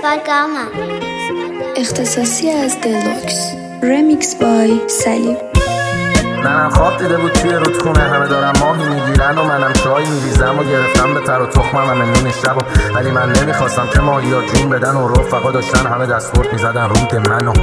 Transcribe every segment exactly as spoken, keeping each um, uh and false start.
Bargama اختصاصی از دلوکس رمیکس بای سلیم. منم خواب دیده بود توی رودخونه، همه دارم ماهی میگیرن و منم چای میریزم و گرفتم به تر و تخمم همه نون شب و ولی من نمیخواستم که ماهی ها جون بدن و رفقا داشتن همه دستورد میزدن رود منو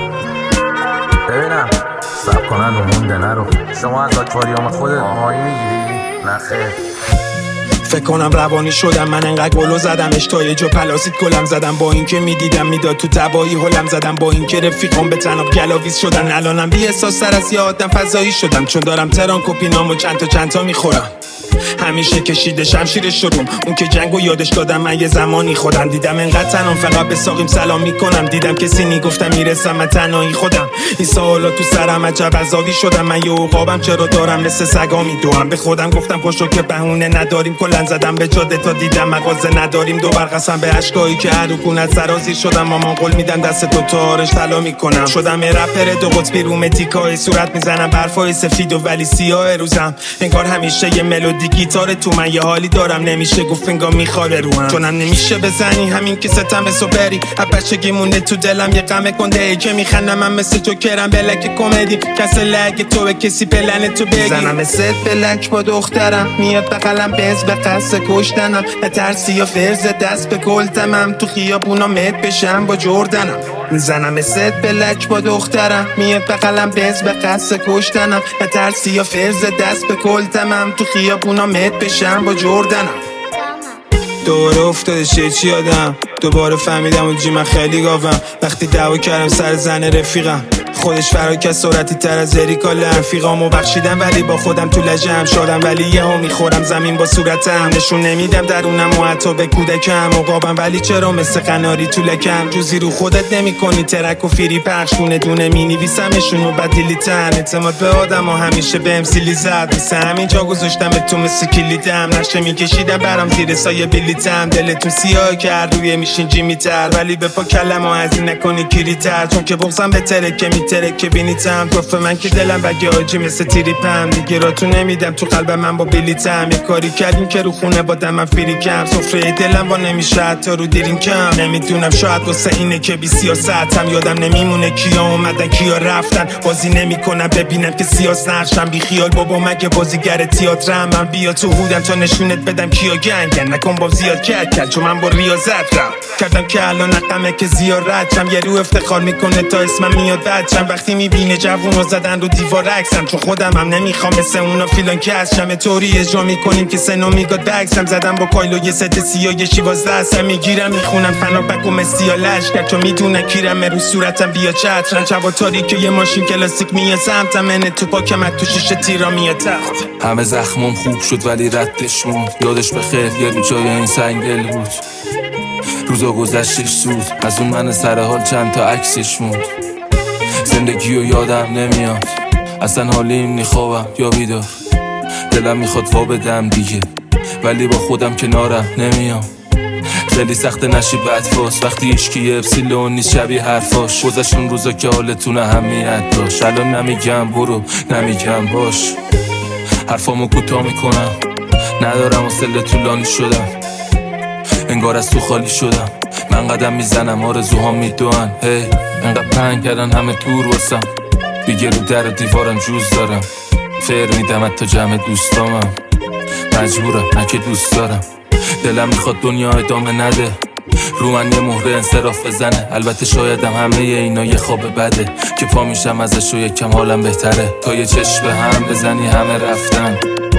ببینم سب کنن و مونده نرو. شما از آکواریوم خودت ماهی میگیری؟ نه خیر. فکر کنم روانی شدم من انقدر گلو زدم اشتای جو پلاسید گلم زدم با اینکه میدیدم میداد تو تبایی هلم زدم با اینکه رفیقام به تناب گلاویز شدن الانم بی احساس سر از یه آدم فضایی شدم چون دارم تران کپینامو چند تا چند تا میخورم همیشه کشیده شمشیر شروم اون که جنگو یادش دادم من یه زمانی خودم دیدم انقدر تنام فقط به ساقیم سلام میکنم دیدم کسی نگفتم میرسم من تنهایی خودم این سوالا تو سرم عجب عذابی شدم من یه عقابم چرا دارم مثل سگا میدوام به خودم گفتم پشتو که بهونه نداریم کلن زدم به جاده تا دیدم مغازه نداریم دوبار قسم به اشکایی که هر رکونت سرازیر شدم مامان قول میدم دست تو تا آرش طلا میکنم شدم یه رپر دو قطبی رومتیکای صورت میزنم برفای سفید و ولی سیاه روزم انگار همیشه یه ملودی گیتار تو من یه حالی دارم نمیشه گفت انگار میخواره روام چونم نمیشه بزنی همین که ستم به بری بچگی مونده تو دلم یه غم گنده ای که میخندم من مثل جوکرم بلک کمدی کسی لگ تو به کسی پلن تو بگی زنم مثل بلک با دخترم میاد بغلم بنز به قصد کشتنم نترسی یا فرز دست به گلتمم تو خیابونا مد بشم با جردنم میزنم مثل بلک با دخترم میاد بغلم بنز به قصد کشتنم نترسی یا فرز دست به گلتمم تو خیابونا مد بشم با جردنم دوره افتاده شه چی آدم دوباره فهمیدم و جی من خیلی گاوم وقتی دعوا کردم سر زن رفیقم خودش فراکه سرعتی تر از اریکال رفیقامو بخشیدم ولی با خودم تو لجم شدم ولی یه ها میخورم زمین با صورتم نشون نمیدم درونم و حتی به کودکم عقابم ولی چرا مثل قناری تو لکم جوزی رو خودت نمی کنی ترک و فیری پخش دونه دونه می نویسمشون و بدیلیتن اعتماد به آدم و همیشه بهم سیلی زد مثل همینجا گذاشتم تو مثل کلیدم نشه میکشیدم برام زیر سایه بلیتم دلتون سیاه کرد روی میشین جیمی تر ولی به پا کلم و هزین نکنی کیری تر چون که بغزم به ترکه میتره که بینیتم گفت من که دلم بگه آجی مثل تریپم دیگه را تو نمیدم تو قلب من با بلیتم یه کاری کردیم که رو خونه با دمم فیری کم سفره دلم با نمیشه حتی رو دیرین کم نمیدونم شاید واسه اینه که بی سیاستم یادم نمیمونه کیا اومدن کیا رفتن بازی نمیکنم ببینم که سیاس نقشم بی خیال بابا مگه بازیگر تئاترم من بیا تو هودم تا نشونت بدم کیا گنگن نکن با زیاد کرد کرد چون من با ریاضت رم کردم که الان نقمه که زیارت شم یه رو افتخار میکنه تا اسمم میاد بچم وقتی میبینه جوونا زدن رو دیوار عکسم چون خودم هم نمیخوام مثل اونا فیلان که از شمه طوری اجرا میکنیم که سنو میگاد بکسم زدم با کایلو یه ست سیاه یه شیوازده هستم میگیرم میخونم فنا بکو مسیا لشکر چون میدونن کیرم رو صورتم بیا چترن چوا تاریک یه ماشین کلاسیک میاد سمتم منه تو پاکم تو شیشه تیرا میاد تخت همه زخمم خوب شد ولی ردش موند یادش بخیر یه رو جای این سنگل بود روزا گذشتش سود از اون من سر حال چند تا عکسش موند زندگیو یادم نمیاد اصلا حالیم نیخوابم یا بیدار دلم میخواد وا بدم دیگه ولی با خودم کنارم نمیام خیلی سخت نشی بدفاس وقتی ایشکی یه اپسیلون نیست شبیه حرفاش گذشتون روزا که حالتون اهمیت داشت الان نمیگم برو نمیگم باش حرفامو کوتاه میکنم ندارم واسه طولانی شدم انگار از تو خالی شدم من قدم میزنم آرزوها میدوان هی انقدر پنگ کردن همه دور واسم دیگه رو در دیوارم جوز دارم فیر میدم تا جمع دوستامم مجبورم نه که دوست دارم دلم میخواد دنیا ادامه نده رو من یه مهره انصراف بزنه البته شایدم همه اینا یه خواب بده که پا میشم ازش و یکم حالم بهتره تا یه چشم به هم بزنی همه رفتن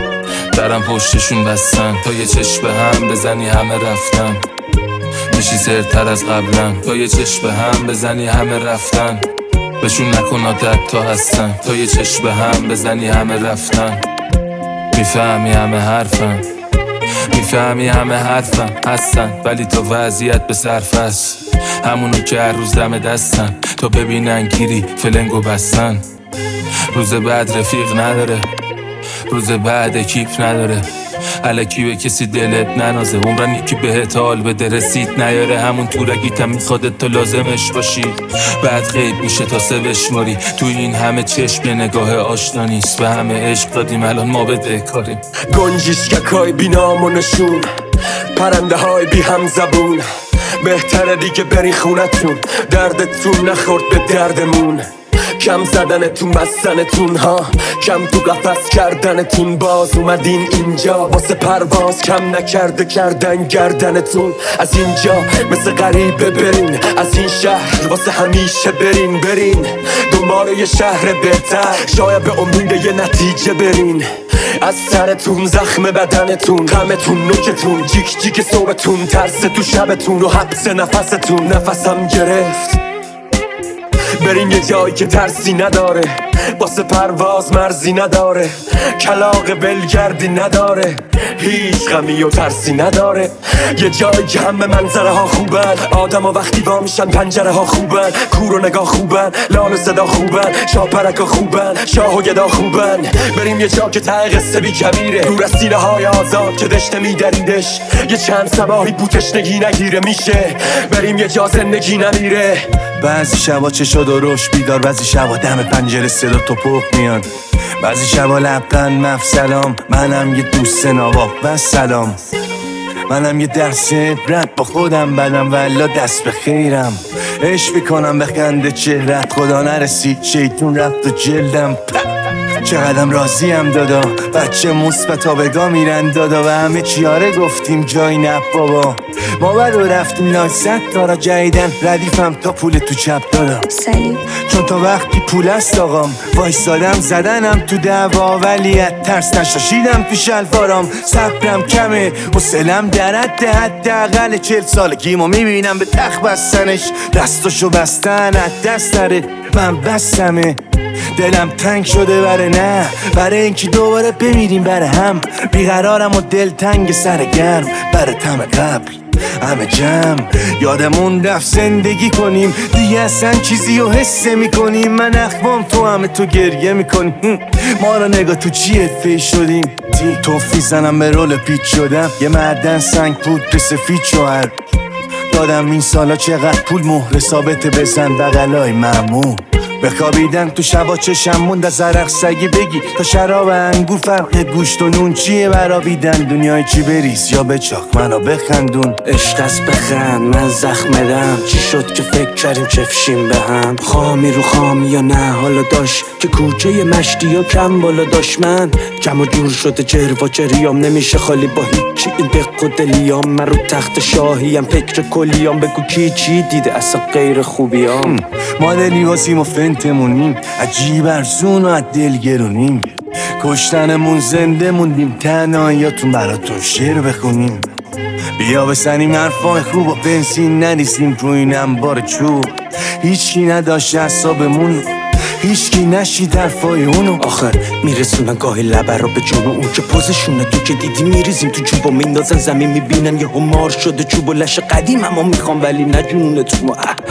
درم پشتشون بستن تا یه چشم به هم بزنی همه رفتن میشی سرتر از قبلا تا یه چشم به هم بزنی همه رفتن بهشون نکن عادت تا هستن تا یه چشم به هم بزنی همه رفتن میفهمی همه حرفم میفهمی همه حرفم هستن ولی تا وضعیت به صرف است همونو که هر روز دم دستن تا ببینن گیری فلنگو بستن روز بعد رفیق نداره روز بعد اکیپ نداره الکی به کسی دلت ننازه عمرن یکی بهت حال بده رسید نیاره همون تورگیتم میخوادت تا لازمش باشی بعد غیب میشه تا سوش ماری تو این همه چشم یه نگاه آشنا نیست به همه عشق دادیم الان ما بده کاریم گنجیشکک های بی نام و نشون پرنده های بی هم زبون بهتره دیگه برین خونتون، دردتون نخورد به دردمون. کم زدنتون بستنتون ها، کم تو قفس کردنتون. باز اومدین اینجا واسه پرواز، کم نکرده کردن گردنتون. از اینجا مثل غریبه برین، از این شهر واسه همیشه برین. برین دنبال یه شهر بهتر، شاید به امید یه نتیجه برین. از سرتون زخم بدنتون، غمتون نوکتون، جیک جیک صوبتون، ترس تو شبتون و حبس نفستون. نفسم گرفت، برین یه جایی که ترسی نداره، واسه پرواز مرزی نداره، کلاغ ولگردی نداره، هیچ غمی و ترسی نداره. یه جایی که همه منظره ها خوبن، آدم ها وقتی وا میشن پنجره ها خوبن، کور و نگاه خوبن، لال و صدا خوبن، شاپرک ها خوبن، شاه و گدا خوبن. بریم یه جا که ته قصه بی کبیره، دور از سینه های آزاد که دشته میدریدش، یه چند سباهی بوتشنگی نگیره میشه. بریم یه جا زندگی نمیره. بعضی شبا چه شد و روش بیدار، بعضی شبا دم پنجره صدا توپق میاد، بعضی شبا لبخند مف سلام. منم یه دوست نواب و سلام، منم یه درس عبرت با خودم بدم والا دست به خیرم. عشق میکنم به خنده چهرت، خدا نرسید شیطون رفت و جلدم. چقدرم راضیم دادا، بچه مثبت آبگاه میرن دادا، و همه چیاره گفتیم جای نه بابا. ما بعد و رفتیم نایصد تارا جدیدن، ردیفم تا پول تو چپ دادا. سلیم چون تا وقتی پول است آقام، وایسادم زدنم تو دعوا، ولیت ترس نشاشیدم تو شلوارام. صبرم کمه حوصله‌ام در حد حداقل چهل سالگیمو میبینم به تخت بستنش، دستاشو بستن از دست داره. من بستمه، دلم تنگ شده بره نه، برای اینکه دوباره بمیریم بره هم. بیقرارم و دل تنگ سر گرم، بره تم قبل همه جمع. یادمون رفت زندگی کنیم دیگه، اصلا چیزی رو حس میکنیم. من اخوام تو همه تو گریه میکنیم، ما رو نگاه تو چیه فی شدیم. توفی زنم به رول پیچ شدم، یه معدن سنگ بود به سفید شوهر دادم. این سالا چقدر پول مهر ثابت بزن بغلای معمول. بخوابیدن تو شبا چشم موند از عرق سگی بگی تا شراب انگور. فرق گوشت و نون چیه برابیدن، دنیای چی بریز یا بچاق منو بخندون. عشق است بخند من زخم دم، چی شد که فکر کردیم چفشیم به هم. خامی رو خامی یا نه حالا داشت که کوچه مشتی یا کم بالا داشت. من کم و جور شده چهر و چریام، نمیشه خالی با هیچی این دق و دلیام. من رو تخت شاهیم فکر کلیام، بگو کی چی دیده اصلا غیر خوبیام. ما دلی واسیم و فنتمونیم، عجیب ارزون و از دل گرونیم. کشتنمون زنده موندیم، تنهاییاتون براتون شعر بخونیم. بیا بسنیم حرفای خوب و بنزین نریزیم رو این انبار چوب. هیچکی نداشت حسابمون، هیچکی نشید حرفای اونو. آخر میرسونن گاهی لبر رو به جون اون که پوزشونه تو که دیدی میریزیم تو چوب و میندازن زمین. میبینن یه همار شده چوب و لش قدیم اما میخوام ولی نجونتون.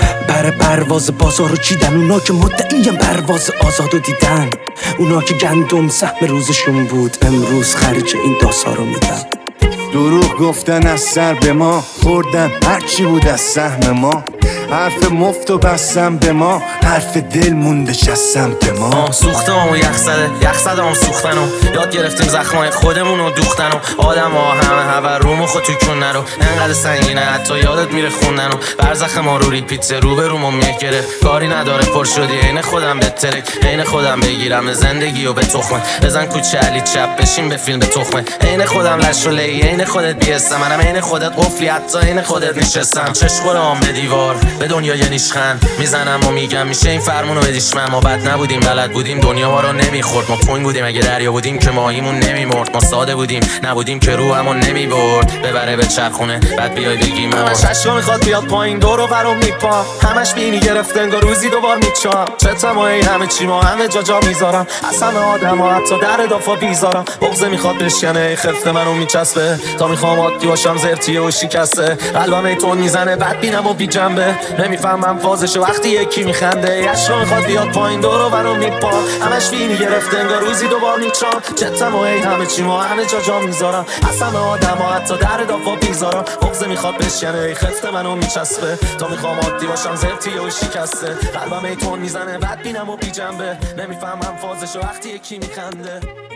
بر پرواز بازارو چیدن اونا که مدعیم پرواز آزادو دیدن. اونا که گندم سهم روزشون بود امروز خرج این داسا رو میدن. دروغ گفتن از سر به ما خوردن، هرچی بود از سهم ما. حرف مفت و بستم به ما، حرف دل موندش از سمت ما. سوختم و یخ زده یخ زده هم سوختن و یاد گرفتیم زخمای خودمون رو دوختن و آدم ها همه هور روم و خود تو کن نرو. انقدر سنگینه حتی یادت میره خوندن و برزخ ما رو ریپیت رو به رومو میه گرفت. کاری نداره پر شدی عین خودم به ترک، عین خودم بگیرم زندگی و به تخمه. بزن کوچه علی چپ بشین به فیلم به تخمه. عین خودم لش و لی عین خودت بیستم، منم عین خودت قفلی حتی عین خودت نشستم. چشم به دیوار به دنیا یه نیشخن میزنم و میگم میشه این فرمونو بدیش. من ما بد نبودیم بلد بودیم دنیا ما رو نمیخورد. ما توین بودیم اگه دریا بودیم که ماهیمون نمیمرد. ما ساده بودیم نبودیم که روحمون نمیبرد. ببره به چرخونه بعد بیای بگیم همش عشقا میخواد بیاد پایین دورو برام میپا. همش بینی گرفته انگار روزی دوبار میچام. چتمای همه چی ما همه جا جا میذارم، از همه آدما حتی در دافا بیزارم. بغض میخواد بشکنه خفته منو میچسبه، تا میخوام عادی باشم زرتیه و شکسته. قلبم ایتون میزنه بعد بینم و بی جنبه، نمیفهمم فازشو وقتی یکی میخنده. عشقا میخواد بیاد پایین دورو برام میپا. همش بینی گرفته انگار روزی دوبار میچام. چتمای همه چی ما همه جا جا میذارم، از همه آدما حتی در دافا بیزارم. بغض میخواد بشکنه خفته منو میچسبه، تا میخوام عادی باشم زرتیه و شکسته. قلبم ایتون میزنه بعد بینم و بی جنبه، نمیفهمم فازشو وقتی یکی میخنده.